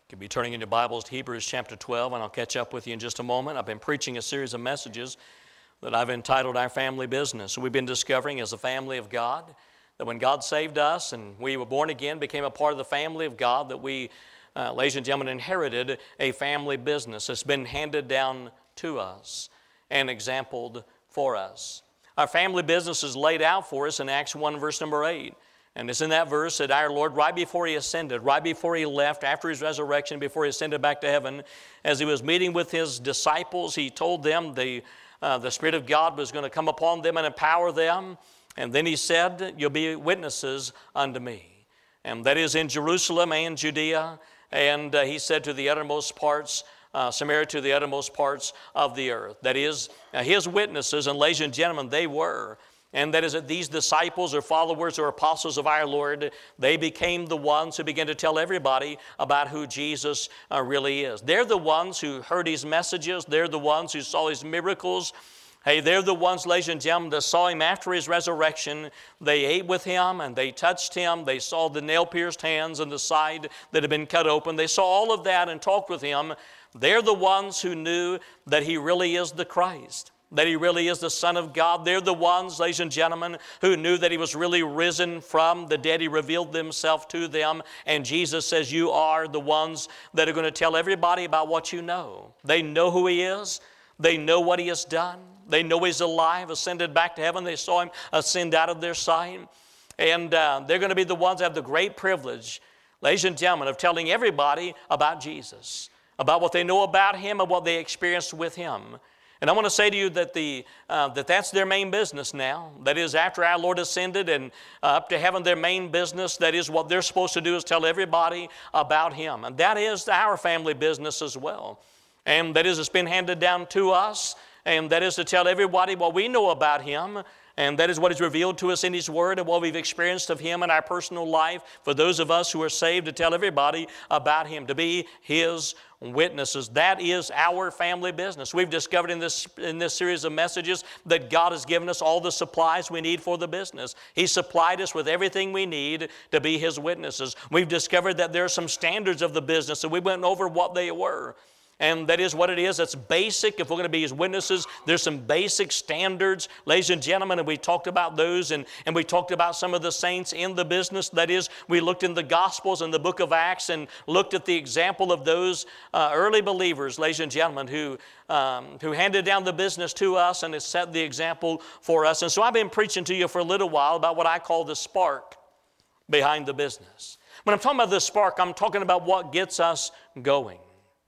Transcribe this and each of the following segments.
You can be turning in your Bibles to Hebrews chapter 12, and I'll catch up with you in just a moment. I've been preaching a series of messages that I've entitled Our Family Business. We've been discovering as a family of God that when God saved us and we were born again, became a part of the family of God, that we, ladies and gentlemen, inherited a family business that's been handed down to us and exampled for us. Our family business is laid out for us in Acts 1, verse number 8. And it's in that verse that our Lord, right before He ascended, right before He left, after His resurrection, before He ascended back to heaven, as He was meeting with His disciples, He told them the Spirit of God was going to come upon them and empower them. And then He said, you'll be witnesses unto me. And that is in Jerusalem and Judea. And He said to the uttermost parts, Samaria to the uttermost parts of the earth. That is, His witnesses, and ladies and gentlemen, they were. And that is that these disciples or followers or apostles of our Lord, they became the ones who began to tell everybody about who Jesus really is. They're the ones who heard His messages. They're the ones who saw His miracles. Hey, they're the ones, ladies and gentlemen, that saw Him after His resurrection. They ate with Him and they touched Him. They saw the nail-pierced hands and the side that had been cut open. They saw all of that and talked with Him. They're the ones who knew that He really is the Christ, that He really is the Son of God. They're the ones, ladies and gentlemen, who knew that He was really risen from the dead. He revealed Himself to them. And Jesus says, you are the ones that are going to tell everybody about what you know. They know who He is. They know what He has done. They know He's alive, ascended back to heaven. They saw Him ascend out of their sight. And they're going to be the ones that have the great privilege, ladies and gentlemen, of telling everybody about Jesus, about what they know about Him and what they experienced with Him. And I want to say to you that that's their main business now. That is, after our Lord ascended and up to heaven, their main business, that is what they're supposed to do, is tell everybody about Him. And that is our family business as well. And that is, it's been handed down to us. And that is to tell everybody what we know about Him. And that is what is revealed to us in His Word and what we've experienced of Him in our personal life. For those of us who are saved, to tell everybody about Him, to be His witnesses. That is our family business. We've discovered in this series of messages that God has given us all the supplies we need for the business. He supplied us with everything we need to be His witnesses. We've discovered that there are some standards of the business, and we went over what they were. And that is what it is. It's basic. If we're going to be His witnesses, there's some basic standards, ladies and gentlemen, and we talked about those, and we talked about some of the saints in the business. That is, we looked in the Gospels and the book of Acts and looked at the example of those early believers, ladies and gentlemen, who handed down the business to us and has set the example for us. And so I've been preaching to you for a little while about what I call the spark behind the business. When I'm talking about the spark, I'm talking about what gets us going.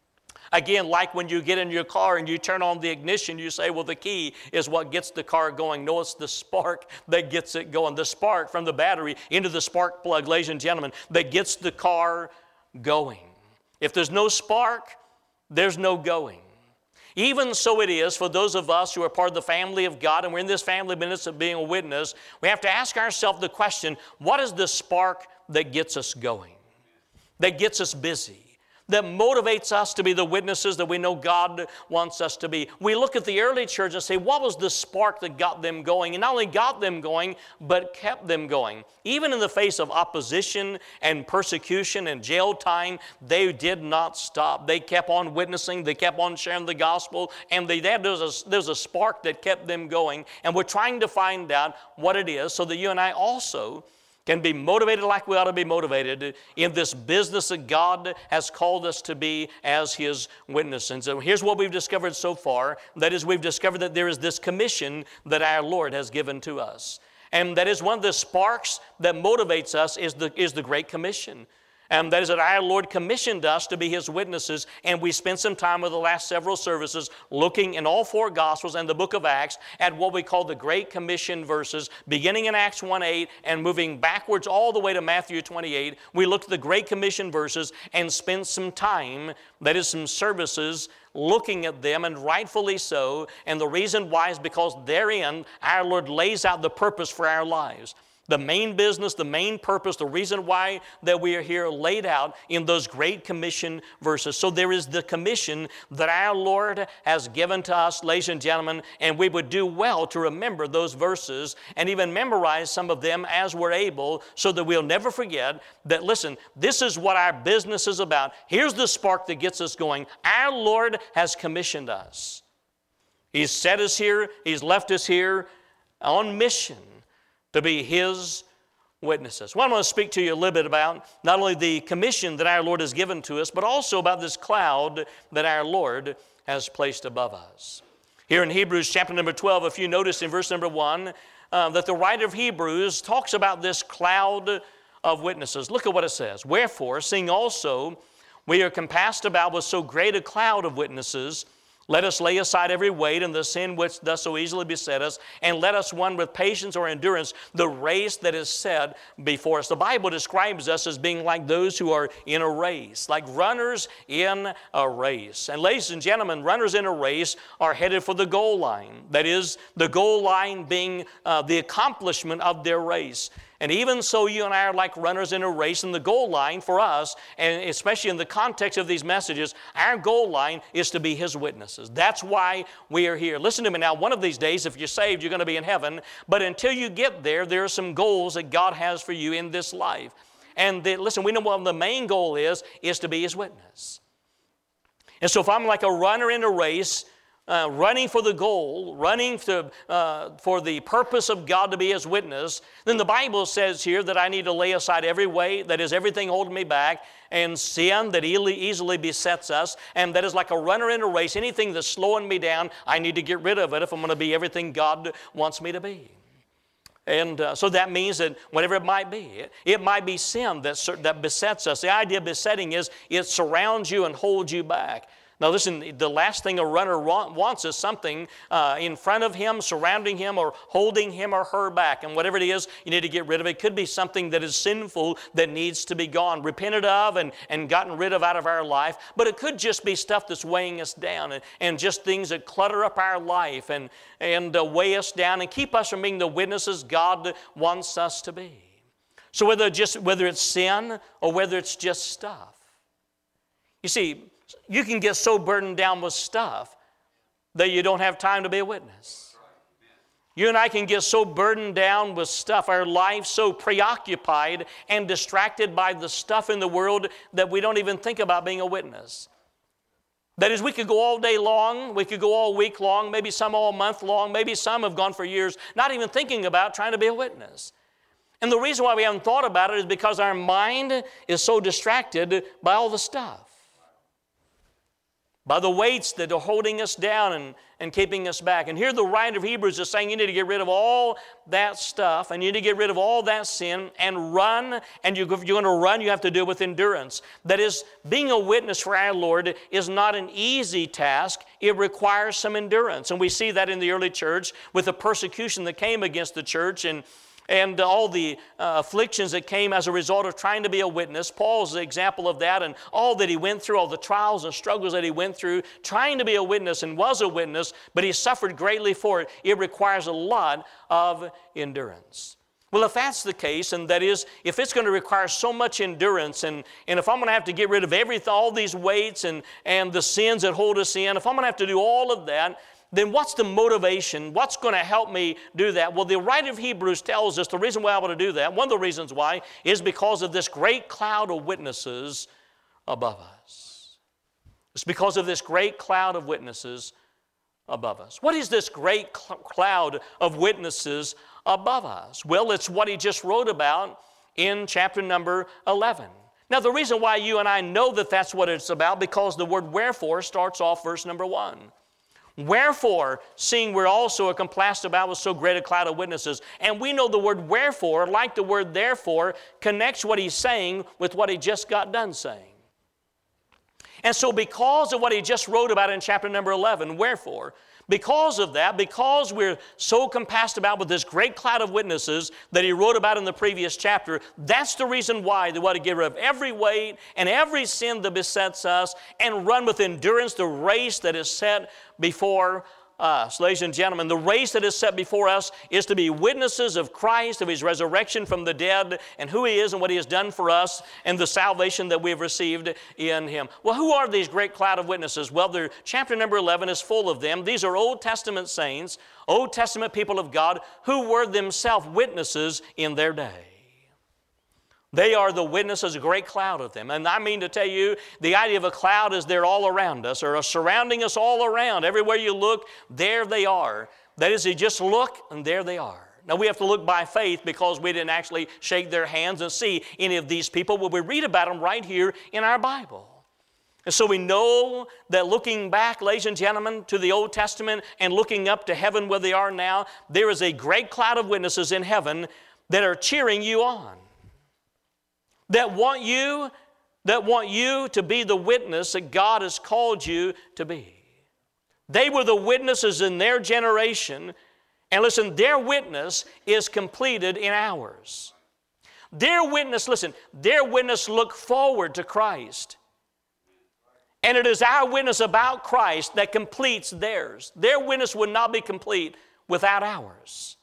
Again, like when you get in your car and you turn on the ignition, you say, well, the key is what gets the car going. No, it's the spark that gets it going. The spark from the battery into the spark plug, ladies and gentlemen, that gets the car going. If there's no spark, there's no going. Even so it is for those of us who are part of the family of God, and we're in this family business of being a witness, we have to ask ourselves the question, what is the spark that gets us going, that gets us busy, that motivates us to be the witnesses that we know God wants us to be? We look at the early church and say, what was the spark that got them going? And not only got them going, but kept them going. Even in the face of opposition and persecution and jail time, they did not stop. They kept on witnessing. They kept on sharing the gospel. And there's a spark that kept them going. And we're trying to find out what it is so that you and I also can be motivated like we ought to be motivated in this business that God has called us to be as His witness. And so here's what we've discovered so far. That is, we've discovered that there is this commission that our Lord has given to us. And that is one of the sparks that motivates us is the Great Commission. And that is that our Lord commissioned us to be His witnesses, and we spent some time with the last several services looking in all four Gospels and the book of Acts at what we call the Great Commission verses, beginning in Acts 1:8 and moving backwards all the way to Matthew 28. We looked at the Great Commission verses and spent some time, that is some services, looking at them, and rightfully so. And the reason why is because therein our Lord lays out the purpose for our lives. The main business, the main purpose, the reason why that we are here laid out in those Great Commission verses. So there is the commission that our Lord has given to us, ladies and gentlemen, and we would do well to remember those verses and even memorize some of them as we're able so that we'll never forget that, listen, this is what our business is about. Here's the spark that gets us going. Our Lord has commissioned us. He's set us here. He's left us here on mission to be His witnesses. Well, I want to speak to you a little bit about not only the commission that our Lord has given to us, but also about this cloud that our Lord has placed above us. Here in Hebrews chapter number 12, if you notice in verse number 1, that the writer of Hebrews talks about this cloud of witnesses. Look at what it says. Wherefore, seeing also we are compassed about with so great a cloud of witnesses, let us lay aside every weight and the sin which does so easily beset us, and let us run with patience or endurance the race that is set before us. The Bible describes us as being like those who are in a race, like runners in a race. And ladies and gentlemen, runners in a race are headed for the goal line. That is, the goal line being the accomplishment of their race. And even so, you and I are like runners in a race, and the goal line for us, and especially in the context of these messages, our goal line is to be His witnesses. That's why we are here. Listen to me now, one of these days, if you're saved, you're going to be in heaven, but until you get there, there are some goals that God has for you in this life. And listen, we know what the main goal is to be His witness. And so if I'm like a runner in a race, running for the goal, running for the purpose of God to be His witness, then the Bible says here that I need to lay aside every weight, that is everything holding me back, and sin that easily besets us, and that is like a runner in a race. Anything that's slowing me down, I need to get rid of it if I'm going to be everything God wants me to be. And so that means that whatever it might be sin that besets us. The idea of besetting is it surrounds you and holds you back. Now listen, the last thing a runner wants is something in front of him, surrounding him, or holding him or her back. And whatever it is, you need to get rid of it. It could be something that is sinful that needs to be gone, repented of and gotten rid of out of our life. But it could just be stuff that's weighing us down and just things that clutter up our life and weigh us down and keep us from being the witnesses God wants us to be. So whether it's sin or whether it's just stuff. You see, you can get so burdened down with stuff that you don't have time to be a witness. You and I can get so burdened down with stuff, our life so preoccupied and distracted by the stuff in the world that we don't even think about being a witness. That is, we could go all day long, we could go all week long, maybe some all month long, maybe some have gone for years, not even thinking about trying to be a witness. And the reason why we haven't thought about it is because our mind is so distracted by all the stuff. By the weights that are holding us down and keeping us back. And here the writer of Hebrews is saying you need to get rid of all that stuff and you need to get rid of all that sin and run. And if you're going to run, you have to do it with endurance. That is, being a witness for our Lord is not an easy task. It requires some endurance. And we see that in the early church with the persecution that came against the church and all the afflictions that came as a result of trying to be a witness. Paul's the example of that, and all that he went through, all the trials and struggles that he went through, trying to be a witness and was a witness, but he suffered greatly for it. It requires a lot of endurance. Well, if that's the case, and that is, if it's going to require so much endurance, and if I'm going to have to get rid of all these weights and the sins that hold us in, if I'm going to have to do all of that, then what's the motivation? What's going to help me do that? Well, the writer of Hebrews tells us the reason why I want to do that, one of the reasons why, is because of this great cloud of witnesses above us. It's because of this great cloud of witnesses above us. What is this great cloud of witnesses above us? Well, it's what he just wrote about in chapter number 11. Now, the reason why you and I know that that's what it's about, because the word wherefore starts off verse number 1. Wherefore, seeing we're also compassed about with so great a cloud of witnesses. And we know the word wherefore, like the word therefore, connects what he's saying with what he just got done saying. And so because of what he just wrote about in chapter number 11, wherefore, because of that, because we're so compassed about with this great cloud of witnesses that he wrote about in the previous chapter, that's the reason why they want to get rid of every weight and every sin that besets us and run with endurance the race that is set before us, ladies and gentlemen. The race that is set before us is to be witnesses of Christ, of His resurrection from the dead, and who He is and what He has done for us, and the salvation that we have received in Him. Well, who are these great cloud of witnesses? Well, chapter number 11 is full of them. These are Old Testament saints, Old Testament people of God, who were themselves witnesses in their day. They are the witnesses, a great cloud of them. And I mean to tell you, the idea of a cloud is they're all around us, or surrounding us all around. Everywhere you look, there they are. That is, you just look, and there they are. Now, we have to look by faith because we didn't actually shake their hands and see any of these people, but we read about them right here in our Bible. And so we know that looking back, ladies and gentlemen, to the Old Testament and looking up to heaven where they are now, there is a great cloud of witnesses in heaven that are cheering you on. That want you to be the witness that God has called you to be. They were the witnesses in their generation, and listen, their witness is completed in ours. Their witness looked forward to Christ. And it is our witness about Christ that completes theirs. Their witness would not be complete without ours.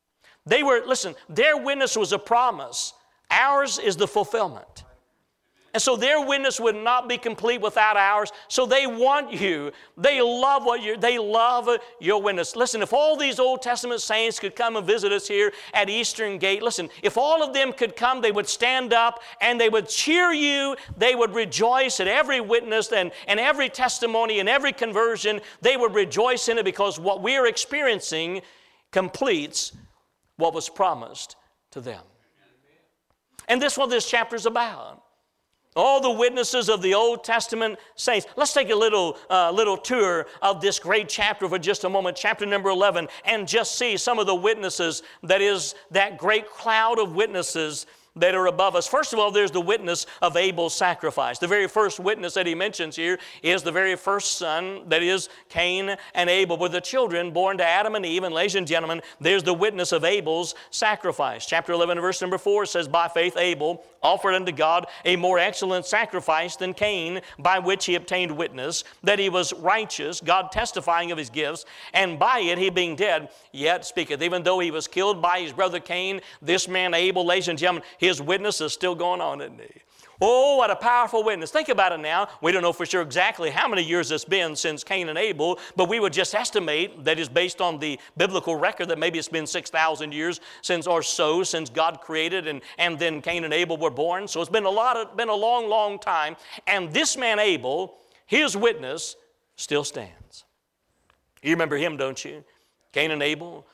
Their witness was a promise. Ours is the fulfillment. And so their witness would not be complete without ours. So they want you. They love your witness. Listen, if all these Old Testament saints could come and visit us here at Eastern Gate, listen, if all of them could come, they would stand up and they would cheer you. They would rejoice at every witness and every testimony and every conversion. They would rejoice in it because what we are experiencing completes what was promised to them. And this is what this chapter is about. All the witnesses of the Old Testament saints. Let's take a little tour of this great chapter for just a moment, chapter number 11, and just see some of the witnesses, that is, that great cloud of witnesses that are above us. First of all, there's the witness of Abel's sacrifice. The very first witness that he mentions here is the very first son, that is Cain and Abel, were the children born to Adam and Eve. And ladies and gentlemen, there's the witness of Abel's sacrifice. Chapter 11, verse number 4 says, by faith Abel offered unto God a more excellent sacrifice than Cain, by which he obtained witness that he was righteous, God testifying of his gifts, and by it he being dead yet speaketh. Even though he was killed by his brother Cain, this man Abel, ladies and gentlemen, his witness is still going on, isn't he? Oh, what a powerful witness. Think about it now. We don't know for sure exactly how many years it's been since Cain and Abel, but we would just estimate, that is based on the biblical record, that maybe it's been 6,000 years since God created and then Cain and Abel were born. So it's been a long, long time. And this man Abel, his witness still stands. You remember him, don't you? Cain and Abel.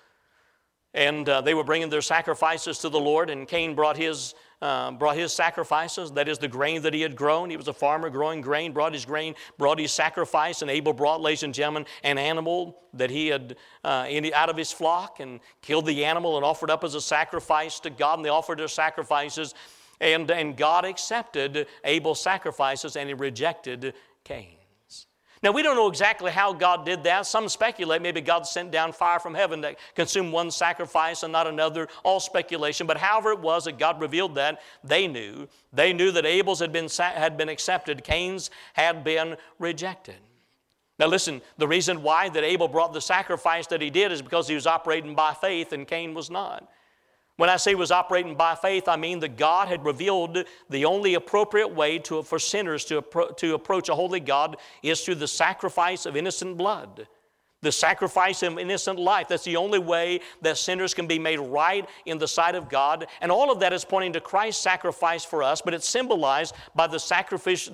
And they were bringing their sacrifices to the Lord, and Cain brought his sacrifices, that is the grain that he had grown. He was a farmer growing grain, brought his sacrifice, and Abel brought, ladies and gentlemen, an animal that he had out of his flock, and killed the animal and offered up as a sacrifice to God, and they offered their sacrifices, and God accepted Abel's sacrifices, and he rejected Cain. Now, we don't know exactly how God did that. Some speculate maybe God sent down fire from heaven that consumed one sacrifice and not another. All speculation. But however it was that God revealed that, they knew. They knew that Abel's had been accepted. Cain's had been rejected. Now listen, the reason why that Abel brought the sacrifice that he did is because he was operating by faith and Cain was not. When I say he was operating by faith, I mean that God had revealed the only appropriate way for sinners to approach a holy God is through the sacrifice of innocent blood. The sacrifice of innocent life. That's the only way that sinners can be made right in the sight of God. And all of that is pointing to Christ's sacrifice for us, but it's symbolized by the sacrifice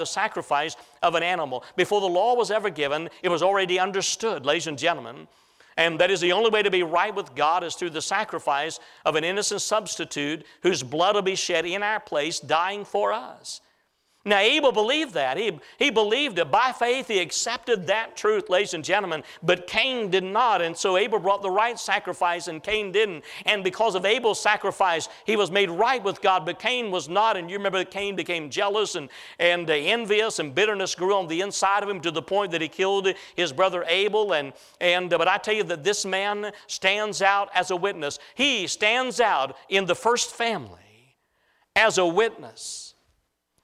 of an animal. Before the law was ever given, it was already understood, ladies and gentlemen. And that is the only way to be right with God is through the sacrifice of an innocent substitute whose blood will be shed in our place, dying for us. Now, Abel believed that. He believed it. By faith, he accepted that truth, ladies and gentlemen. But Cain did not. And so Abel brought the right sacrifice and Cain didn't. And because of Abel's sacrifice, he was made right with God, but Cain was not. And you remember that Cain became jealous and envious, and bitterness grew on the inside of him to the point that he killed his brother Abel. But I tell you that this man stands out as a witness. He stands out in the first family as a witness.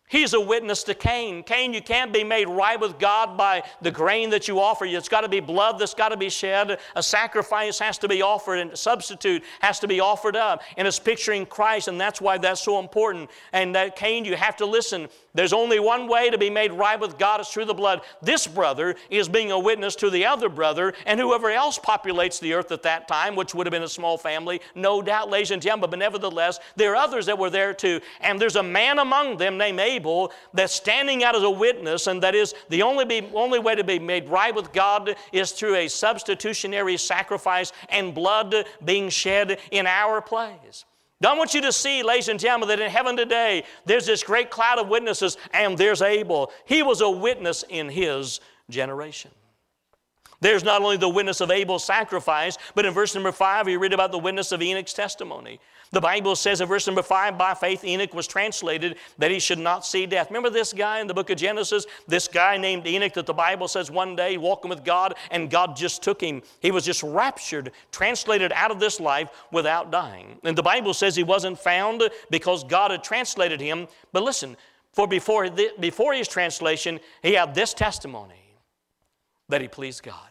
He's a witness to Cain. Cain, you can't be made right with God by the grain that you offer. It's got to be blood that's got to be shed. A sacrifice has to be offered, and a substitute has to be offered up. And it's picturing Christ, and that's why that's so important. And that Cain, you have to listen. There's only one way to be made right with God, is through the blood. This brother is being a witness to the other brother and whoever else populates the earth at that time, which would have been a small family, no doubt, ladies and gentlemen. But nevertheless, there are others that were there too. And there's a man among them named Abel that's standing out as a witness, and that is the only way to be made right with God is through a substitutionary sacrifice and blood being shed in our place. Now, I want you to see, ladies and gentlemen, that in heaven today, there's this great cloud of witnesses, and there's Abel. He was a witness in his generation. There's not only the witness of Abel's sacrifice, but in verse number 5, you read about the witness of Enoch's testimony. The Bible says in verse number 5, by faith Enoch was translated that he should not see death. Remember this guy in the book of Genesis? This guy named Enoch that the Bible says one day walking with God, and God just took him. He was just raptured, translated out of this life without dying. And the Bible says he wasn't found because God had translated him. But listen, for before his translation, he had this testimony, that he pleased God.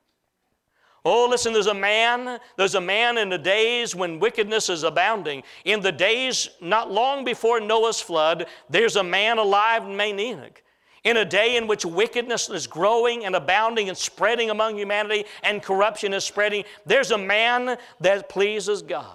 Oh, listen, there's a man in the days when wickedness is abounding. In the days not long before Noah's flood, there's a man alive named Enoch. In a day in which wickedness is growing and abounding and spreading among humanity and corruption is spreading, there's a man that pleases God.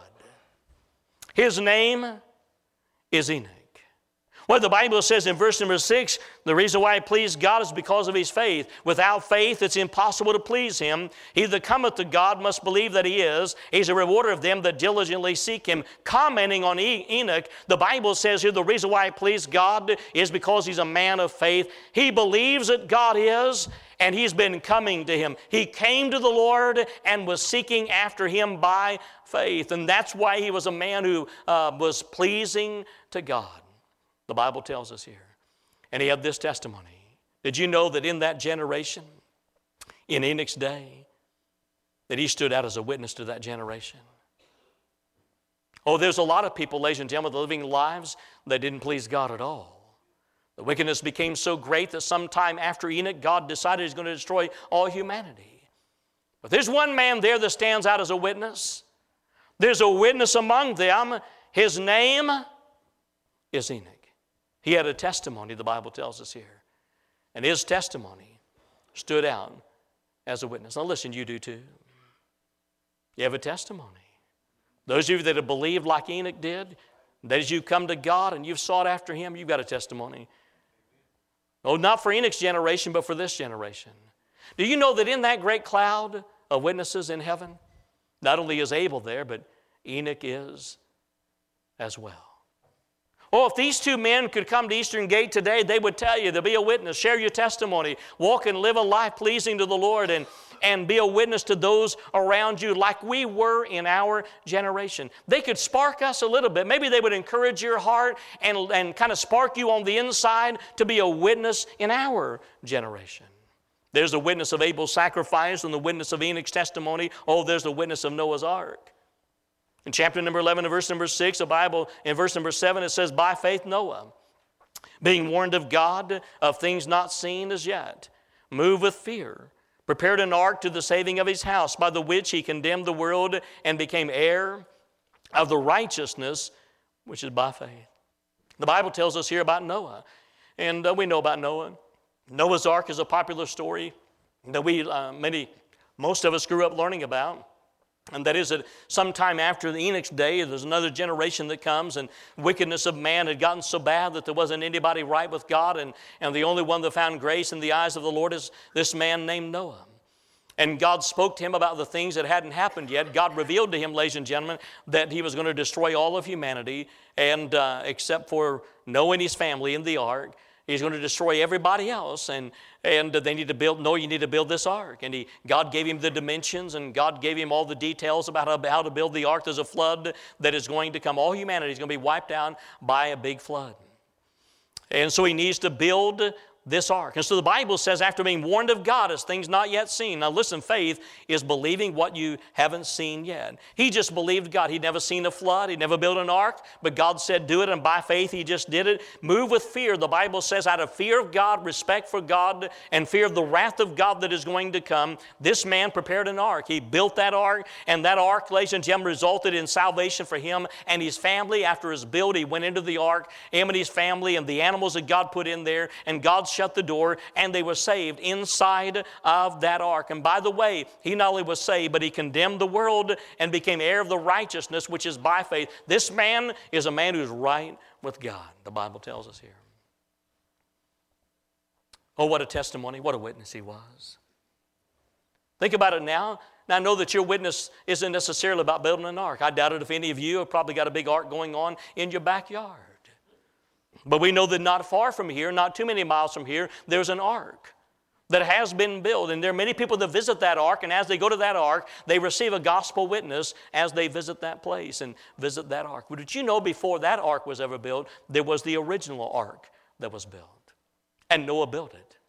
His name is Enoch. Well, the Bible says in verse number 6, the reason why he pleased God is because of his faith. Without faith, it's impossible to please him. He that cometh to God must believe that he is. He's a rewarder of them that diligently seek him. Commenting on Enoch, the Bible says here the reason why he pleased God is because he's a man of faith. He believes that God is, and he's been coming to him. He came to the Lord and was seeking after him by faith. And that's why he was a man who was pleasing to God. The Bible tells us here. And he had this testimony. Did you know that in that generation, in Enoch's day, that he stood out as a witness to that generation? Oh, there's a lot of people, ladies and gentlemen, living lives that didn't please God at all. The wickedness became so great that sometime after Enoch, God decided he's going to destroy all humanity. But there's one man there that stands out as a witness. There's a witness among them. His name is Enoch. He had a testimony, the Bible tells us here. And his testimony stood out as a witness. Now listen, you do too. You have a testimony. Those of you that have believed like Enoch did, that as you come to God and you've sought after him, you've got a testimony. Oh, not for Enoch's generation, but for this generation. Do you know that in that great cloud of witnesses in heaven, not only is Abel there, but Enoch is as well? Oh, if these two men could come to Eastern Gate today, they would tell you to be a witness, share your testimony, walk and live a life pleasing to the Lord, and be a witness to those around you like we were in our generation. They could spark us a little bit. Maybe they would encourage your heart and kind of spark you on the inside to be a witness in our generation. There's the witness of Abel's sacrifice and the witness of Enoch's testimony. Oh, there's the witness of Noah's ark. In chapter number 11 and verse number 6, the Bible, in verse number 7, it says, by faith Noah, being warned of God of things not seen as yet, moved with fear, prepared an ark to the saving of his house, by the which he condemned the world and became heir of the righteousness which is by faith. The Bible tells us here about Noah, and we know about Noah. Noah's ark is a popular story that most of us grew up learning about. And that is that sometime after the Enoch's day, there's another generation that comes, and wickedness of man had gotten so bad that there wasn't anybody right with God, and the only one that found grace in the eyes of the Lord is this man named Noah. And God spoke to him about the things that hadn't happened yet. God revealed to him, ladies and gentlemen, that he was going to destroy all of humanity, and except for Noah and his family in the ark. He's going to destroy everybody else, and they need to build. No, you need to build this ark. And God gave him the dimensions, and God gave him all the details about how to build the ark. There's a flood that is going to come. All humanity is going to be wiped out by a big flood. And so he needs to build this ark. And so the Bible says, after being warned of God as things not yet seen. Now listen, faith is believing what you haven't seen yet. He just believed God. He'd never seen a flood. He'd never built an ark. But God said, do it. And by faith, he just did it. Move with fear. The Bible says, out of fear of God, respect for God, and fear of the wrath of God that is going to come, this man prepared an ark. He built that ark. And that ark, ladies and gentlemen, resulted in salvation for him and his family. After his build, he went into the ark, him and his family, and the animals that God put in there. And God shut the door, and they were saved inside of that ark. And by the way, he not only was saved, but he condemned the world and became heir of the righteousness, which is by faith. This man is a man who's right with God, the Bible tells us here. Oh, what a testimony, what a witness he was. Think about it now. Now, I know that your witness isn't necessarily about building an ark. I doubt it if any of you have probably got a big ark going on in your backyard. But we know that not far from here, not too many miles from here, there's an ark that has been built. And there are many people that visit that ark, and as they go to that ark, they receive a gospel witness as they visit that place and visit that ark. But did you know before that ark was ever built, there was the original ark that was built? And Noah built it.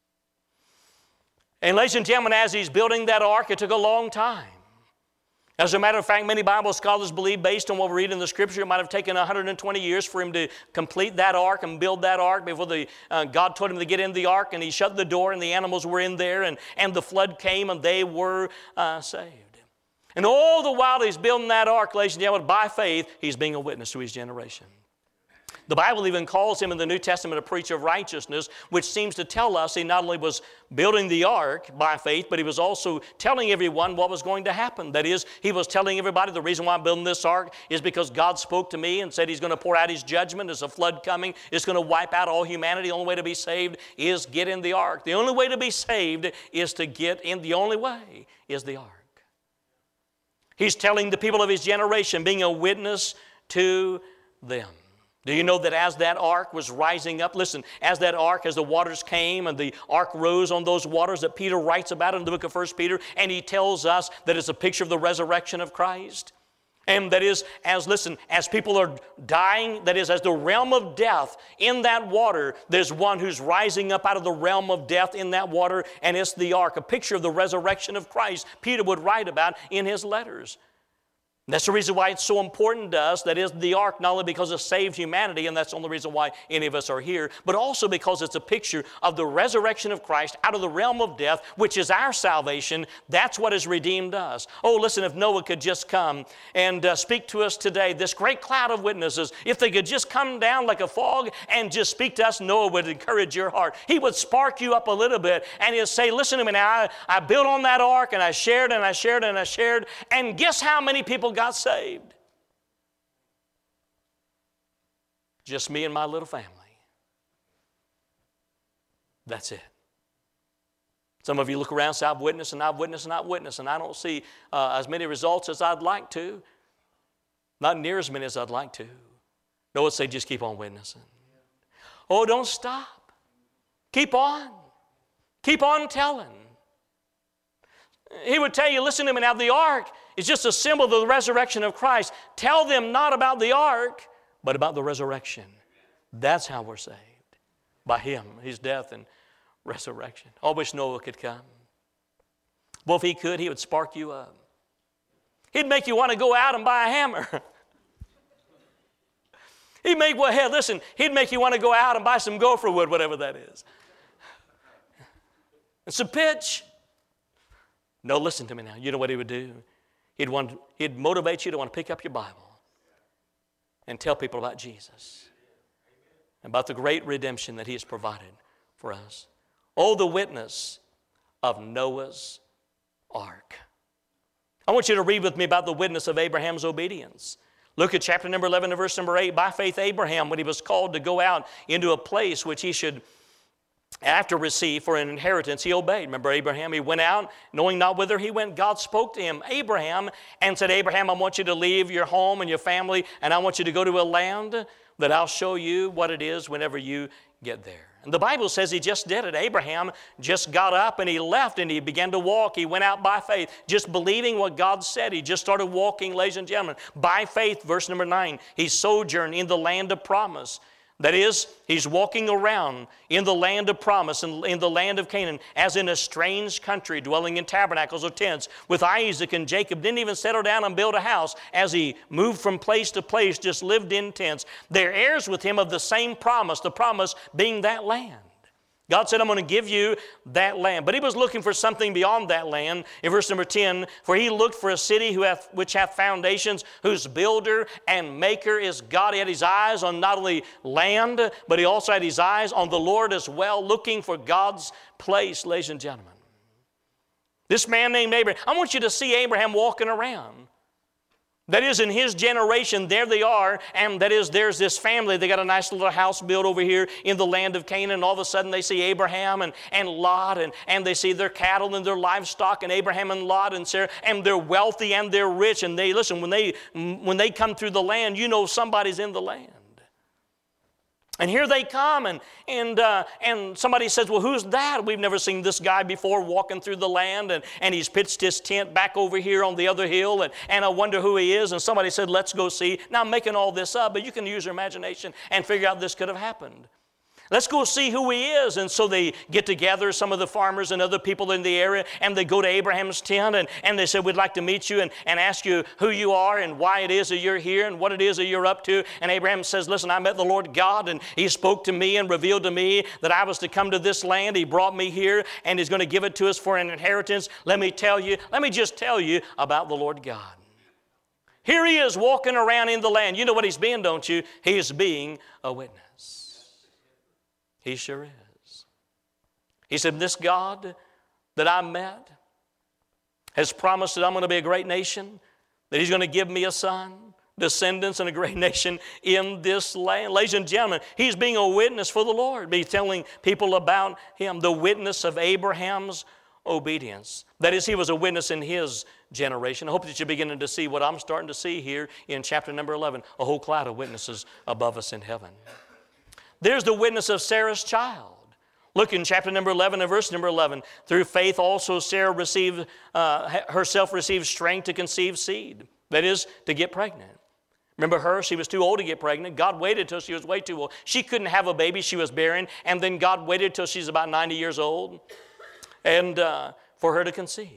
And ladies and gentlemen, as he's building that ark, it took a long time. As a matter of fact, many Bible scholars believe, based on what we read in the Scripture, it might have taken 120 years for him to complete that ark and build that ark before God told him to get in the ark, and he shut the door, and the animals were in there, and the flood came, and they were saved. And all the while he's building that ark, ladies and gentlemen, by faith, he's being a witness to his generation. The Bible even calls him in the New Testament a preacher of righteousness, which seems to tell us he not only was building the ark by faith, but he was also telling everyone what was going to happen. That is, he was telling everybody the reason why I'm building this ark is because God spoke to me and said he's going to pour out his judgment. There's a flood coming. It's going to wipe out all humanity. The only way to be saved is get in the ark. The only way to be saved is to get in. The only way is the ark. He's telling the people of his generation, being a witness to them. Do you know that as that ark was rising up, listen, as that ark, as the waters came and the ark rose on those waters that Peter writes about in the book of 1 Peter, and he tells us that it's a picture of the resurrection of Christ. And that is, as people are dying, that is, as the realm of death in that water, there's one who's rising up out of the realm of death in that water, and it's the ark, a picture of the resurrection of Christ Peter would write about in his letters. That's the reason why it's so important to us, that is the ark, not only because it saved humanity, and that's the only reason why any of us are here, but also because it's a picture of the resurrection of Christ out of the realm of death, which is our salvation. That's what has redeemed us. Oh, listen, if Noah could just come and speak to us today, this great cloud of witnesses, if they could just come down like a fog and just speak to us, Noah would encourage your heart. He would spark you up a little bit, and he'd say, listen to me now, I built on that ark, and I shared, and I shared, and I shared, and guess how many people got saved? Just me and my little family. That's it. Some of you look around and say, I've witnessed and I've witnessed and I've witnessed, and I don't see as many results as I'd like to. Not near as many as I'd like to. No, let's say just keep on witnessing. Oh, don't stop. Keep on. Keep on telling. He would tell you, listen to me now, the ark is just a symbol of the resurrection of Christ. Tell them not about the ark, but about the resurrection. That's how we're saved. By Him, His death and resurrection. I wish Noah could come. Well, if he could, he would spark you up. He'd make you want to go out and buy a hammer. He'd make you want to go out and buy some gopher wood, whatever that is. And some pitch. No, listen to me now. You know what he would do? He'd motivate you to want to pick up your Bible and tell people about Jesus, about the great redemption that He has provided for us. Oh, the witness of Noah's ark. I want you to read with me about the witness of Abraham's obedience. Look at chapter number 11 and verse number 8. By faith, Abraham, when he was called to go out into a place which he should after receive for an inheritance, he obeyed. Remember Abraham, he went out knowing not whither he went. God spoke to him, Abraham, and said, Abraham, I want you to leave your home and your family, and I want you to go to a land that I'll show you what it is whenever you get there. And the Bible says he just did it. Abraham just got up and he left and he began to walk. He went out by faith, just believing what God said. He just started walking, ladies and gentlemen. By faith, verse number 9, he sojourned in the land of promise. That is, he's walking around in the land of promise and in the land of Canaan as in a strange country, dwelling in tabernacles or tents with Isaac and Jacob. Didn't even settle down and build a house. As he moved from place to place, just lived in tents. They're heirs with him of the same promise, the promise being that land. God said, I'm going to give you that land. But he was looking for something beyond that land. In verse number 10, for he looked for a city which hath foundations, whose builder and maker is God. He had his eyes on not only land, but he also had his eyes on the Lord as well, looking for God's place, ladies and gentlemen. This man named Abraham, I want you to see Abraham walking around. That is, in his generation, there they are, and that is, there's this family. They got a nice little house built over here in the land of Canaan, and all of a sudden they see Abraham and Lot, and they see their cattle and their livestock, and Abraham and Lot and Sarah, and they're wealthy and they're rich, and they, listen, when they come through the land, you know somebody's in the land. And here they come, and somebody says, well, who's that? We've never seen this guy before walking through the land, and he's pitched his tent back over here on the other hill, and I wonder who he is. And somebody said, let's go see. Now, I'm making all this up, but you can use your imagination and figure out this could have happened. Let's go see who he is. And so they get together, some of the farmers and other people in the area, and they go to Abraham's tent, and they said, we'd like to meet you and ask you who you are and why it is that you're here and what it is that you're up to. And Abraham says, listen, I met the Lord God, and he spoke to me and revealed to me that I was to come to this land. He brought me here, and he's going to give it to us for an inheritance. Let me just tell you about the Lord God. Here he is walking around in the land. You know what he's being, don't you? He is being a witness. He sure is. He said, this God that I met has promised that I'm going to be a great nation, that he's going to give me a son, descendants, and a great nation in this land. Ladies and gentlemen, he's being a witness for the Lord. He's telling people about him, the witness of Abraham's obedience. That is, he was a witness in his generation. I hope that you're beginning to see what I'm starting to see here in chapter number 11, a whole cloud of witnesses above us in heaven. There's the witness of Sarah's child. Look in chapter number 11 and verse number 11. Through faith also Sarah herself received strength to conceive seed. That is, to get pregnant. Remember her? She was too old to get pregnant. God waited till she was way too old. She couldn't have a baby. She was barren. And then God waited till she's about 90 years old and for her to conceive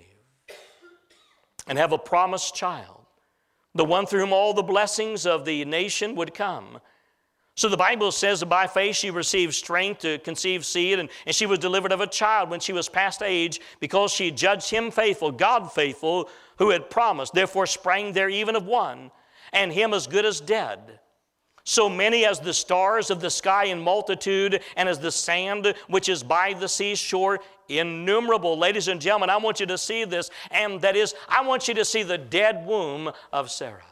and have a promised child, the one through whom all the blessings of the nation would come. So the Bible says that by faith she received strength to conceive seed, and she was delivered of a child when she was past age, because she judged him faithful, God faithful, who had promised. Therefore sprang there even of one, and him as good as dead. So many as the stars of the sky in multitude, and as the sand which is by the seashore, innumerable. Ladies and gentlemen, I want you to see this, and that is, I want you to see the dead womb of Sarah.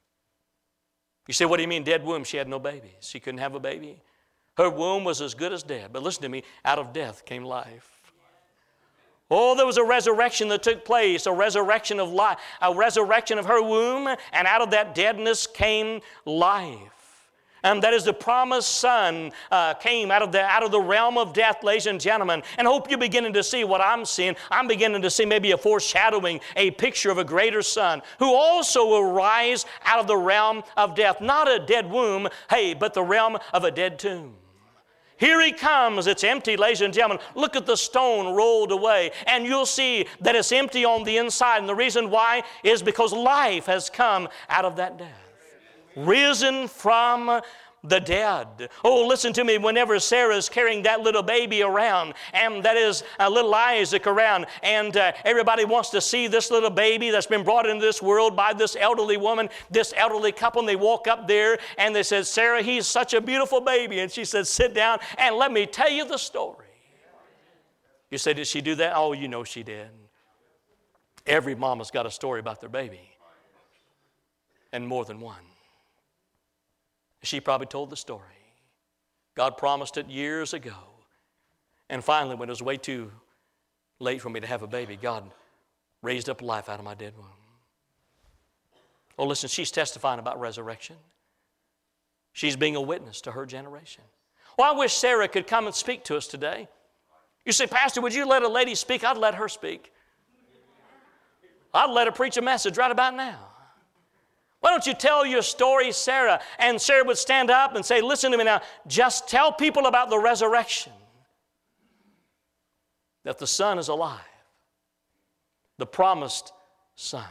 You say, what do you mean dead womb? She had no babies. She couldn't have a baby. Her womb was as good as dead. But listen to me, out of death came life. Oh, there was a resurrection that took place, a resurrection of life, a resurrection of her womb, and out of that deadness came life. And that is the promised son came out of the realm of death, ladies and gentlemen. And I hope you're beginning to see what I'm seeing. I'm beginning to see maybe a foreshadowing, a picture of a greater son who also will rise out of the realm of death. Not a dead womb, but the realm of a dead tomb. Here he comes. It's empty, ladies and gentlemen. Look at the stone rolled away, and you'll see that it's empty on the inside. And the reason why is because life has come out of that death. Risen from the dead. Oh, listen to me. Whenever Sarah's carrying that little baby around, and that is little Isaac around, and everybody wants to see this little baby that's been brought into this world by this elderly woman, this elderly couple, and they walk up there, and they said, Sarah, he's such a beautiful baby. And she said, sit down, and let me tell you the story. You say, did she do that? Oh, you know she did. Every mama's got a story about their baby, and more than one. She probably told the story. God promised it years ago. And finally, when it was way too late for me to have a baby, God raised up life out of my dead womb. Oh, listen, she's testifying about resurrection. She's being a witness to her generation. Well, I wish Sarah could come and speak to us today. You say, Pastor, would you let a lady speak? I'd let her speak. I'd let her preach a message right about now. Why don't you tell your story, Sarah? And Sarah would stand up and say, listen to me now, just tell people about the resurrection. That the Son is alive. The promised Son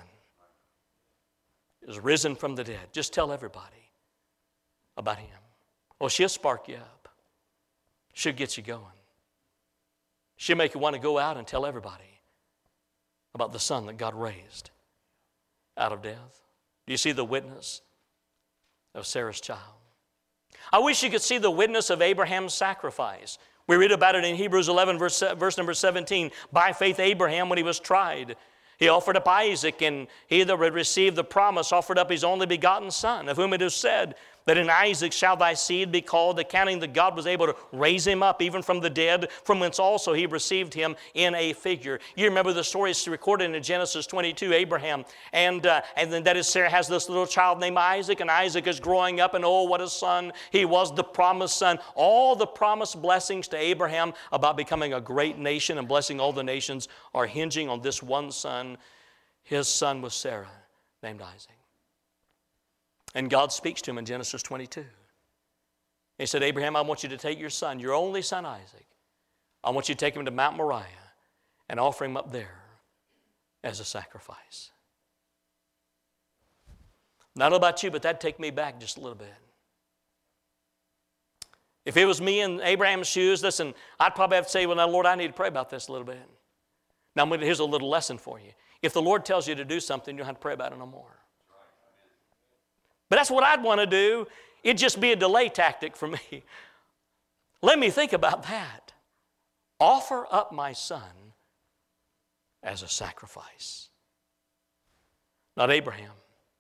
is risen from the dead. Just tell everybody about Him. Well, she'll spark you up. She'll get you going. She'll make you want to go out and tell everybody about the Son that God raised out of death. Do you see the witness of Sarah's child? I wish you could see the witness of Abraham's sacrifice. We read about it in Hebrews 11, verse number 17. By faith, Abraham, when he was tried, he offered up Isaac, and he that would receive the promise offered up his only begotten son, of whom it is said that in Isaac shall thy seed be called, accounting that God was able to raise him up even from the dead, from whence also he received him in a figure. You remember the story is recorded in Genesis 22, Abraham, and then that is Sarah has this little child named Isaac, and Isaac is growing up, and oh, what a son. He was the promised son. All the promised blessings to Abraham about becoming a great nation and blessing all the nations are hinging on this one son. His son was Sarah, named Isaac. And God speaks to him in Genesis 22. He said, Abraham, I want you to take your son, your only son Isaac. I want you to take him to Mount Moriah and offer him up there as a sacrifice. Not know about you, but that'd take me back just a little bit. If it was me in Abraham's shoes, listen, I'd probably have to say, well, now, Lord, I need to pray about this a little bit. Now, here's a little lesson for you. If the Lord tells you to do something, you don't have to pray about it no more. But that's what I'd want to do. It'd just be a delay tactic for me. Let me think about that. Offer up my son as a sacrifice. Not Abraham.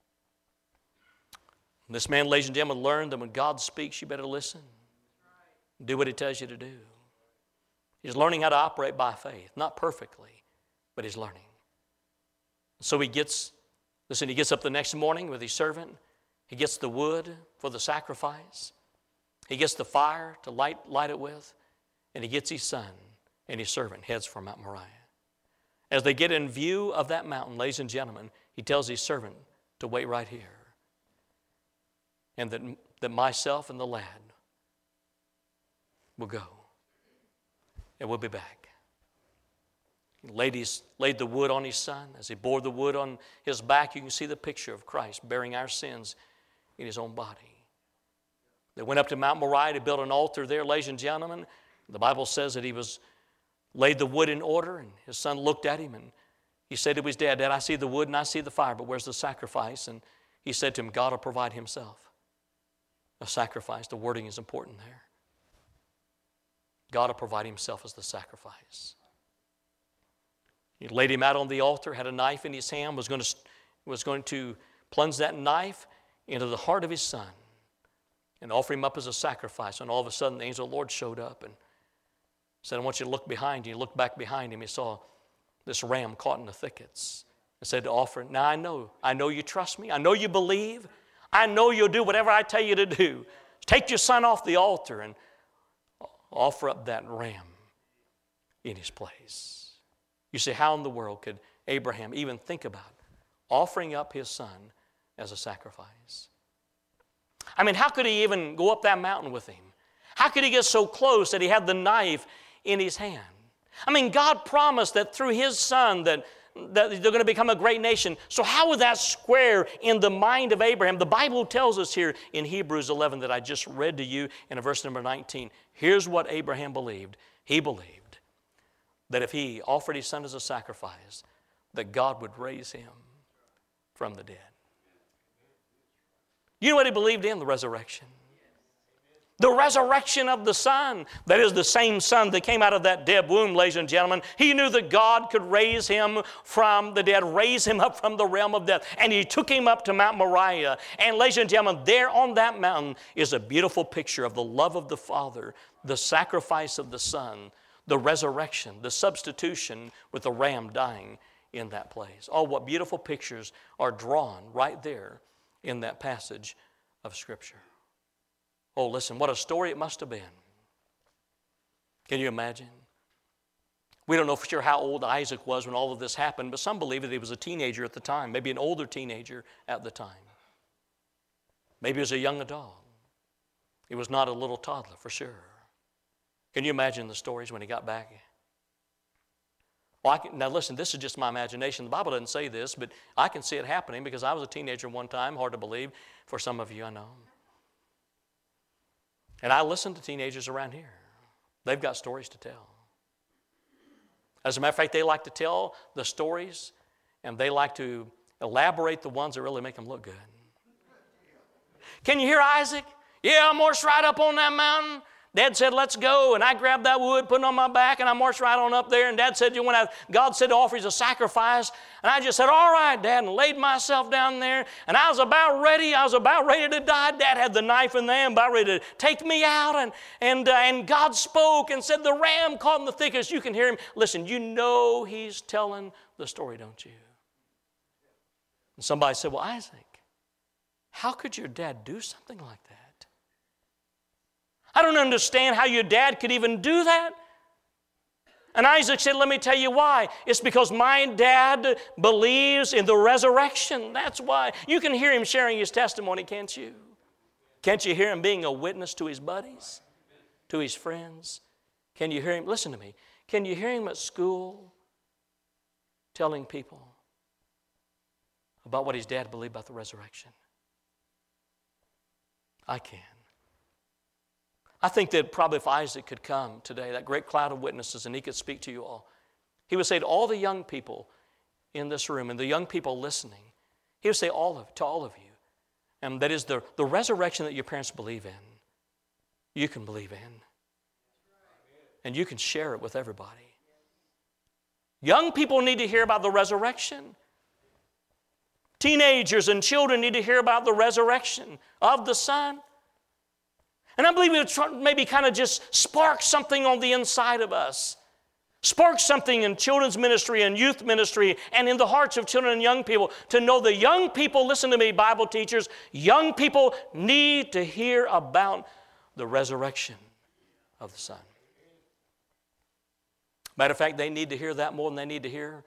This man, ladies and gentlemen, learned that when God speaks, you better listen. Do what He tells you to do. He's learning how to operate by faith. Not perfectly, but he's learning. So he gets up the next morning with his servant. He gets the wood for the sacrifice. He gets the fire to light it with. And he gets his son and his servant, heads for Mount Moriah. As they get in view of that mountain, ladies and gentlemen, he tells his servant to wait right here. And that myself and the lad will go. And we'll be back. He laid the wood on his son. As he bore the wood on his back, you can see the picture of Christ bearing our sins in his own body. They went up to Mount Moriah to build an altar there, ladies and gentlemen. The Bible says that he laid the wood in order, and his son looked at him, and he said to his dad, Dad, I see the wood and I see the fire, but where's the sacrifice? And he said to him, God will provide himself a sacrifice. The wording is important there. God will provide himself as the sacrifice. He laid him out on the altar, had a knife in his hand, was going to plunge that knife into the heart of his son and offer him up as a sacrifice. And all of a sudden, the angel of the Lord showed up and said, I want you to look behind you. He looked back behind him. He saw this ram caught in the thickets and said to offer it. Now I know you trust me. I know you believe. I know you'll do whatever I tell you to do. Take your son off the altar and offer up that ram in his place. You see, how in the world could Abraham even think about offering up his son as a sacrifice? I mean, how could he even go up that mountain with him? How could he get so close that he had the knife in his hand? I mean, God promised that through his son that they're going to become a great nation. So how would that square in the mind of Abraham? The Bible tells us here in Hebrews 11 that I just read to you in verse number 19. Here's what Abraham believed. He believed that if he offered his son as a sacrifice, that God would raise him from the dead. You know what he believed in? The resurrection. The resurrection of the Son. That is the same Son that came out of that dead womb, ladies and gentlemen. He knew that God could raise him from the dead, raise him up from the realm of death. And he took him up to Mount Moriah. And ladies and gentlemen, there on that mountain is a beautiful picture of the love of the Father, the sacrifice of the Son, the resurrection, the substitution with the ram dying in that place. Oh, what beautiful pictures are drawn right there in that passage of Scripture. Oh, listen, what a story it must have been. Can you imagine? We don't know for sure how old Isaac was when all of this happened, but some believe that he was a teenager at the time, maybe an older teenager at the time. Maybe he was a young adult. He was not a little toddler, for sure. Can you imagine the stories when he got back? Well, now listen, this is just my imagination. The Bible doesn't say this, but I can see it happening because I was a teenager one time, hard to believe for some of you, I know. And I listen to teenagers around here. They've got stories to tell. As a matter of fact, they like to tell the stories, and they like to elaborate the ones that really make them look good. Can you hear Isaac? Yeah, I marched right up on that mountain. Dad said, let's go, and I grabbed that wood, put it on my back, and I marched right on up there, and Dad said, God said to offer you a sacrifice, and I just said, all right, Dad, and laid myself down there, and I was about ready to die. Dad had the knife in there, and about ready to take me out, and God spoke and said, the ram caught in the thickest. You can hear him. Listen, you know he's telling the story, don't you? And somebody said, well, Isaac, how could your dad do something like that? I don't understand how your dad could even do that. And Isaac said, let me tell you why. It's because my dad believes in the resurrection. That's why. You can hear him sharing his testimony, can't you? Can't you hear him being a witness to his buddies, to his friends? Can you hear him? Listen to me. Can you hear him at school telling people about what his dad believed about the resurrection? I can. I think that probably if Isaac could come today, that great cloud of witnesses, and he could speak to you all, he would say to all the young people in this room and the young people listening, he would say to all of you, and that is the resurrection that your parents believe in, you can believe in. And you can share it with everybody. Young people need to hear about the resurrection. Teenagers and children need to hear about the resurrection of the Son. And I believe it would maybe kind of just spark something on the inside of us. Spark something in children's ministry and youth ministry and in the hearts of children and young people to know the young people, listen to me, Bible teachers, young people need to hear about the resurrection of the Son. Matter of fact, they need to hear that more than they need to hear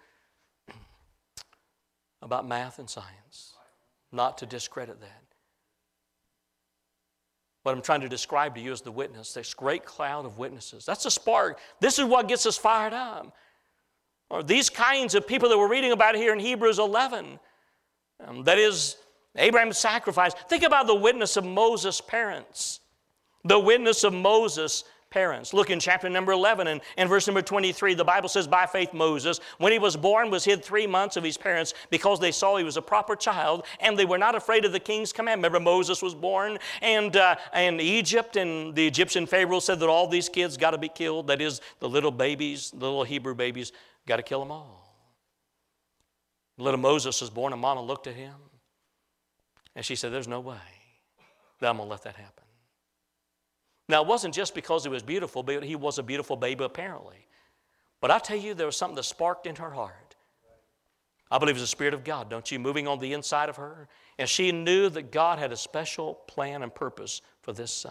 about math and science. Not to discredit that. What I'm trying to describe to you is the witness, this great cloud of witnesses. That's a spark. This is what gets us fired up. Or these kinds of people that we're reading about here in Hebrews 11. That is Abraham's sacrifice. Think about the witness of Moses' parents. The witness of Moses' parents. Look in chapter number 11 and verse number 23. The Bible says, by faith Moses, when he was born, was hid 3 months of his parents because they saw he was a proper child, and they were not afraid of the king's command. Remember, Moses was born and Egypt, and the Egyptian Pharaoh said that all these kids got to be killed. That is, the little babies, the little Hebrew babies, got to kill them all. Little Moses was born, and Mama looked at him, and she said, there's no way that I'm going to let that happen. Now, it wasn't just because he was beautiful, but he was a beautiful baby apparently. But I tell you, there was something that sparked in her heart. I believe it was the Spirit of God, don't you, moving on the inside of her. And she knew that God had a special plan and purpose for this son.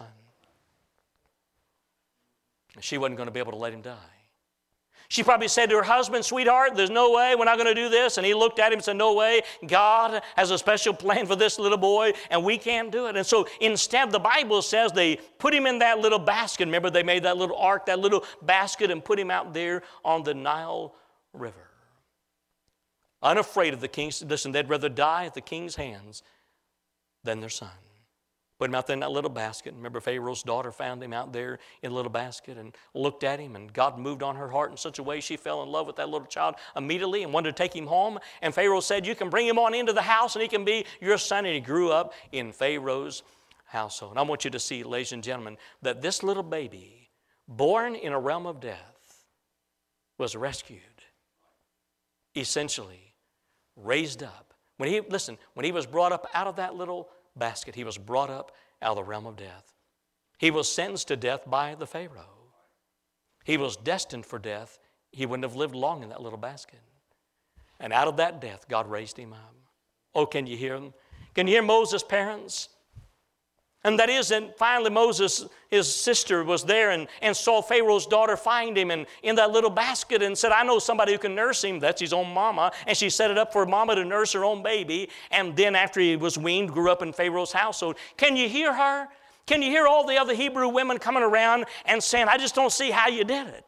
And she wasn't going to be able to let him die. She probably said to her husband, sweetheart, there's no way we're not going to do this. And he looked at him and said, no way. God has a special plan for this little boy, and we can't do it. And so instead, the Bible says they put him in that little basket. Remember, they made that little ark, that little basket, and put him out there on the Nile River. Unafraid of the king's, listen, they'd rather die at the king's hands than their son. Put him out there in that little basket. Remember, Pharaoh's daughter found him out there in a little basket and looked at him, and God moved on her heart in such a way she fell in love with that little child immediately and wanted to take him home. And Pharaoh said, you can bring him on into the house and he can be your son. And he grew up in Pharaoh's household. And I want you to see, ladies and gentlemen, that this little baby, born in a realm of death, was rescued, essentially raised up. When he was brought up out of that little basket, he was brought up out of the realm of death. He was sentenced to death by the Pharaoh. He was destined for death. He wouldn't have lived long in that little basket. And out of that death, God raised him up. Oh, can you hear them? Can you hear Moses' parents? And that is that finally Moses, his sister, was there and saw Pharaoh's daughter find him and in that little basket and said, I know somebody who can nurse him. That's his own mama. And she set it up for mama to nurse her own baby. And then after he was weaned, grew up in Pharaoh's household. Can you hear her? Can you hear all the other Hebrew women coming around and saying, I just don't see how you did it?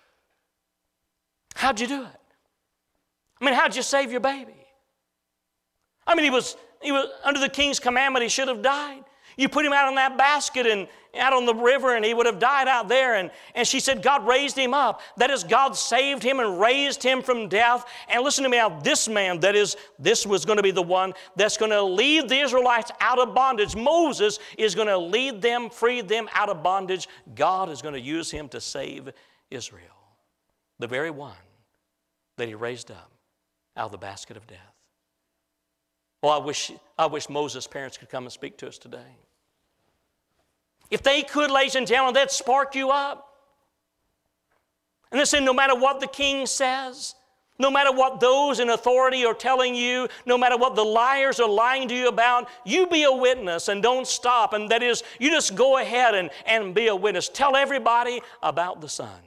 How'd you do it? I mean, how'd you save your baby? I mean, he was under the king's commandment, he should have died. You put him out in that basket and out on the river and he would have died out there. And she said, God raised him up. That is, God saved him and raised him from death. And listen to me now, this man, this was going to be the one that's going to lead the Israelites out of bondage. Moses is going to lead them, free them out of bondage. God is going to use him to save Israel. The very one that he raised up out of the basket of death. Oh, I wish Moses' parents could come and speak to us today. If they could, ladies and gentlemen, that'd spark you up. And listen, no matter what the king says, no matter what those in authority are telling you, no matter what the liars are lying to you about, you be a witness and don't stop. And that is, you just go ahead and be a witness. Tell everybody about the Son.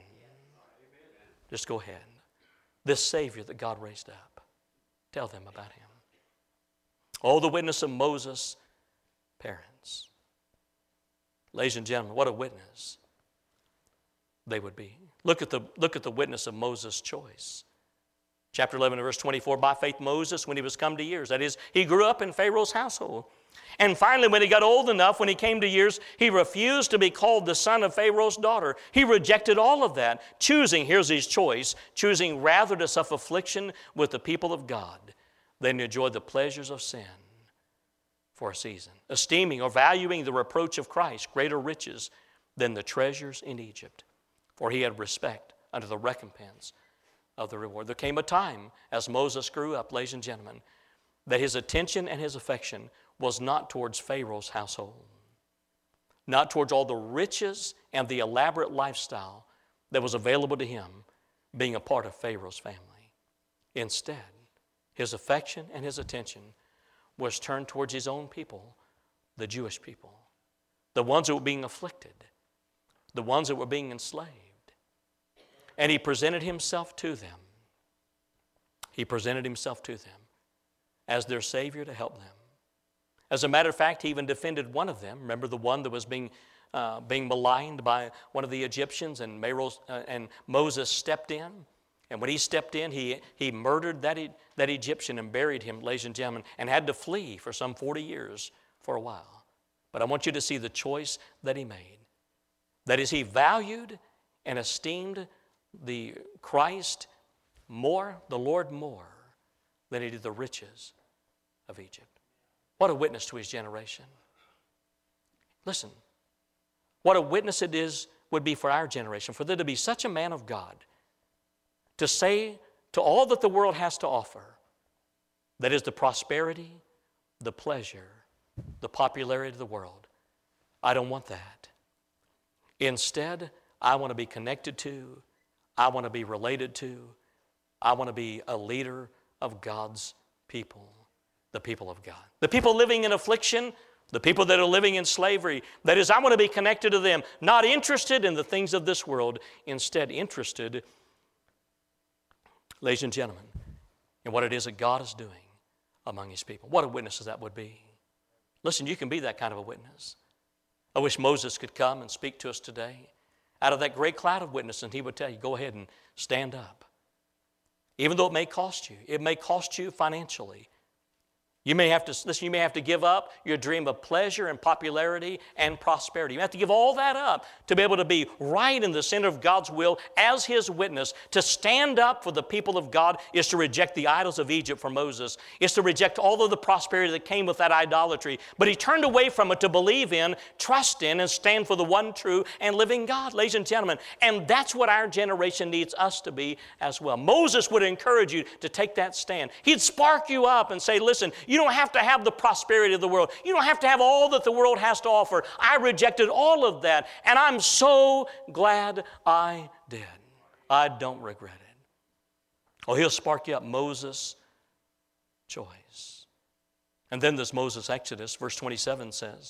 Just go ahead. This Savior that God raised up. Tell them about Him. Oh, the witness of Moses' parents. Ladies and gentlemen, what a witness they would be. Look at the witness of Moses' choice. Chapter 11 verse 24, by faith Moses, when he was come to years, that is, he grew up in Pharaoh's household. And finally, when he got old enough, when he came to years, he refused to be called the son of Pharaoh's daughter. He rejected all of that, choosing, here's his choice, choosing rather to suffer affliction with the people of God than to enjoy the pleasures of sin for a season, esteeming or valuing the reproach of Christ greater riches than the treasures in Egypt, for he had respect unto the recompense of the reward. There came a time as Moses grew up, ladies and gentlemen, that his attention and his affection was not towards Pharaoh's household, not towards all the riches and the elaborate lifestyle that was available to him being a part of Pharaoh's family. Instead, his affection and his attention was turned towards his own people, the Jewish people, the ones that were being afflicted, the ones that were being enslaved. And he presented himself to them. He presented himself to them as their Savior to help them. As a matter of fact, he even defended one of them. Remember the one that was being maligned by one of the Egyptians, and Moses stepped in. And when he stepped in, he murdered that Egyptian and buried him, ladies and gentlemen, and had to flee for some 40 years for a while. But I want you to see the choice that he made. That is, he valued and esteemed the Christ more, the Lord more, than he did the riches of Egypt. What a witness to his generation. Listen, what a witness it would be for our generation, for there to be such a man of God to say to all that the world has to offer, that is the prosperity, the pleasure, the popularity of the world, I don't want that. Instead, I want to be connected to, I want to be related to, I want to be a leader of God's people, the people of God. The people living in affliction, the people that are living in slavery, that is, I want to be connected to them, not interested in the things of this world, instead interested, ladies and gentlemen, in what it is that God is doing among His people. What a witness that would be. Listen, you can be that kind of a witness. I wish Moses could come and speak to us today out of that great cloud of witness, and he would tell you, go ahead and stand up. Even though it may cost you financially. You may have to give up your dream of pleasure and popularity and prosperity. You have to give all that up to be able to be right in the center of God's will as His witness. To stand up for the people of God is to reject the idols of Egypt for Moses. It's to reject all of the prosperity that came with that idolatry. But he turned away from it to believe in, trust in, and stand for the one true and living God, ladies and gentlemen. And that's what our generation needs us to be as well. Moses would encourage you to take that stand. He'd spark you up and say, listen, you don't have to have the prosperity of the world. You don't have to have all that the world has to offer. I rejected all of that, and I'm so glad I did. I don't regret it. Oh, he'll spark you up. Moses' choice. And then this Moses' Exodus, verse 27 says,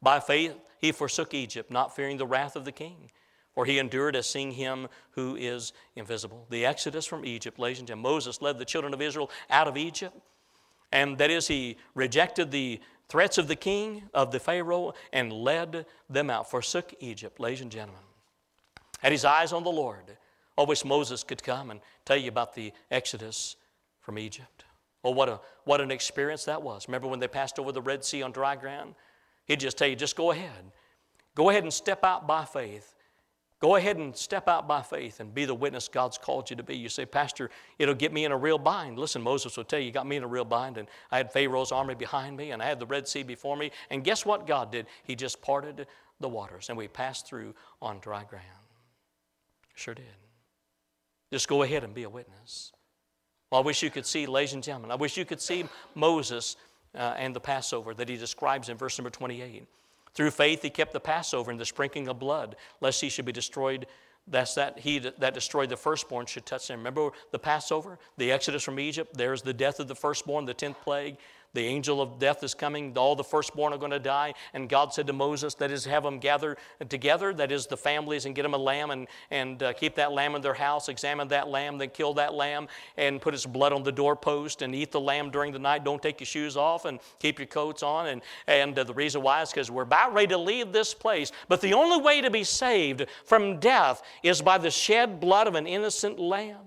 By faith he forsook Egypt, not fearing the wrath of the king, for he endured as seeing him who is invisible. The exodus from Egypt, ladies and gentlemen. Moses led the children of Israel out of Egypt. And that is, he rejected the threats of the king, of the Pharaoh, and led them out, forsook Egypt, ladies and gentlemen. Had his eyes on the Lord. I wish Moses could come and tell you about the exodus from Egypt. Oh, what an experience that was. Remember when they passed over the Red Sea on dry ground? He'd just tell you, just go ahead. Go ahead and step out by faith. Go ahead and step out by faith and be the witness God's called you to be. You say, Pastor, it'll get me in a real bind. Listen, Moses will tell you, got me in a real bind, and I had Pharaoh's army behind me, and I had the Red Sea before me. And guess what God did? He just parted the waters, and we passed through on dry ground. Sure did. Just go ahead and be a witness. Well, I wish you could see, ladies and gentlemen, I wish you could see Moses and the Passover that he describes in verse number 28. Through faith he kept the Passover and the sprinkling of blood, lest he should be destroyed. He that destroyed the firstborn should touch him. Remember the Passover, the exodus from Egypt? There's the death of the firstborn, the 10th plague. The angel of death is coming. All the firstborn are going to die. And God said to Moses, that is, have them gather together, that is, the families, and get them a lamb and keep that lamb in their house, examine that lamb, then kill that lamb and put its blood on the doorpost and eat the lamb during the night. Don't take your shoes off and keep your coats on. And the reason why is because we're about ready to leave this place. But the only way to be saved from death is by the shed blood of an innocent lamb.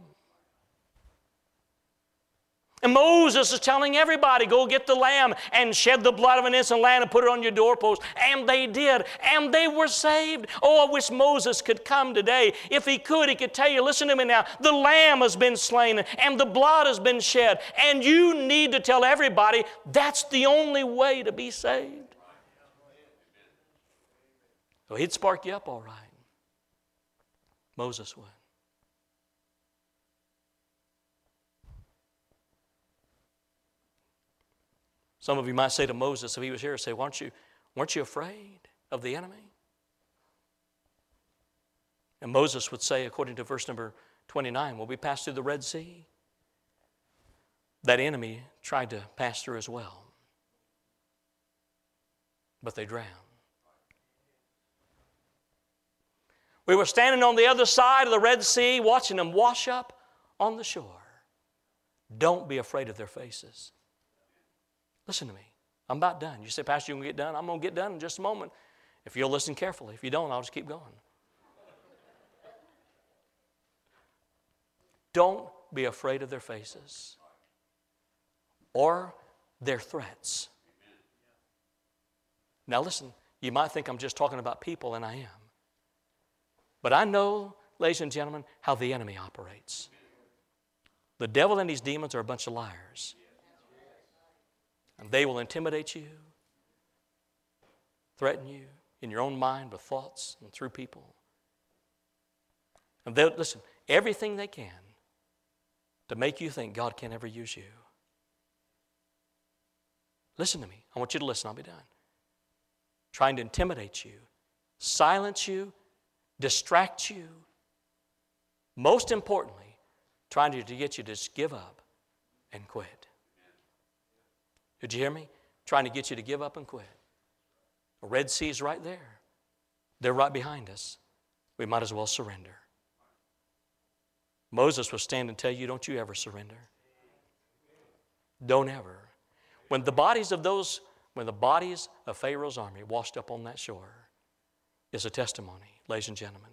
And Moses is telling everybody, go get the lamb and shed the blood of an innocent lamb and put it on your doorpost. And they did. And they were saved. Oh, I wish Moses could come today. If he could, he could tell you, listen to me now, the lamb has been slain and the blood has been shed. And you need to tell everybody that's the only way to be saved. So he'd spark you up all right. Moses would. Some of you might say to Moses, if he was here, say, weren't you afraid of the enemy? And Moses would say, according to verse number 29, when we passed through the Red Sea, that enemy tried to pass through as well. But they drowned. We were standing on the other side of the Red Sea, watching them wash up on the shore. Don't be afraid of their faces. Listen to me. I'm about done. You say, Pastor, you going to get done? I'm going to get done in just a moment. If you'll listen carefully. If you don't, I'll just keep going. Don't be afraid of their faces or their threats. Now listen, you might think I'm just talking about people, and I am. But I know, ladies and gentlemen, how the enemy operates. The devil and his demons are a bunch of liars. And they will intimidate you, threaten you in your own mind with thoughts and through people. And they'll, listen, everything they can to make you think God can't ever use you. Listen to me. I want you to listen. I'll be done. Trying to intimidate you, silence you, distract you. Most importantly, trying to get you to just give up and quit. Did you hear me? Trying to get you to give up and quit. The Red Sea's right there. They're right behind us. We might as well surrender. Moses was standing and tell you, don't you ever surrender. Don't ever. When the bodies of Pharaoh's army washed up on that shore is a testimony, ladies and gentlemen.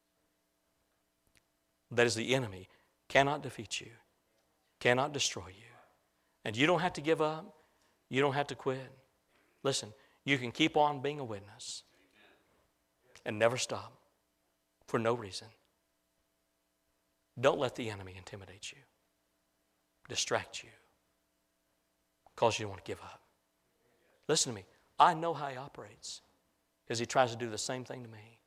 That is, the enemy cannot defeat you, cannot destroy you. And you don't have to give up. You don't have to quit. Listen, you can keep on being a witness and never stop for no reason. Don't let the enemy intimidate you, distract you, cause you don't want to give up. Listen to me. I know how he operates because he tries to do the same thing to me.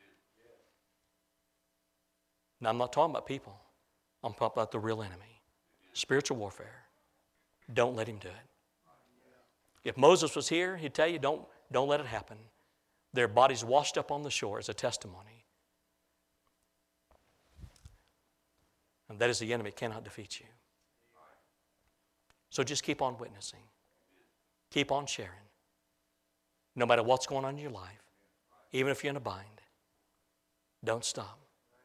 Now, I'm not talking about people. I'm talking about the real enemy, spiritual warfare. Don't let him do it. If Moses was here, he'd tell you, don't let it happen. Their bodies washed up on the shore as a testimony. And that is, the enemy cannot defeat you. So just keep on witnessing. Keep on sharing. No matter what's going on in your life, even if you're in a bind, don't stop.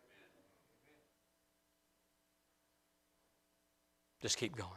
Just keep going.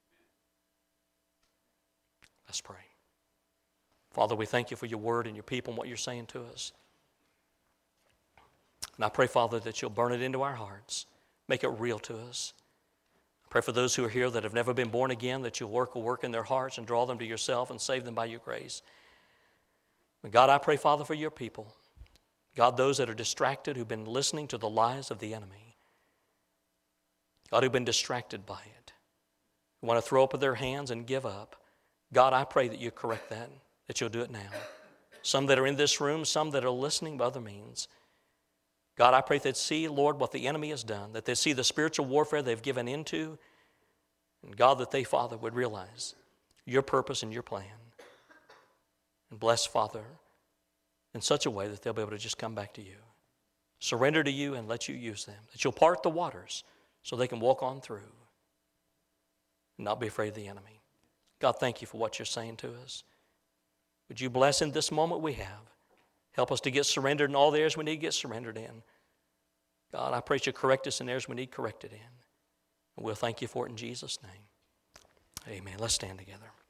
Let's pray. Father, we thank you for your word and your people and what you're saying to us. And I pray, Father, that you'll burn it into our hearts. Make it real to us. I pray for those who are here that have never been born again, that you'll work a work in their hearts and draw them to yourself and save them by your grace. But God, I pray, Father, for your people. God, those that are distracted, who've been listening to the lies of the enemy. God, who've been distracted by it, who want to throw up their hands and give up. God, I pray that you correct that you'll do it now. Some that are in this room, some that are listening by other means. God, I pray that they'd see, Lord, what the enemy has done, that they see the spiritual warfare they've given into, and God, that they, Father, would realize your purpose and your plan. And bless, Father, in such a way that they'll be able to just come back to you, surrender to you and let you use them, that you'll part the waters so they can walk on through and not be afraid of the enemy. God, thank you for what you're saying to us. Would you bless in this moment we have? Help us to get surrendered in all the areas we need to get surrendered in. God, I pray you correct us in areas we need corrected in. And we'll thank you for it in Jesus' name. Amen. Let's stand together.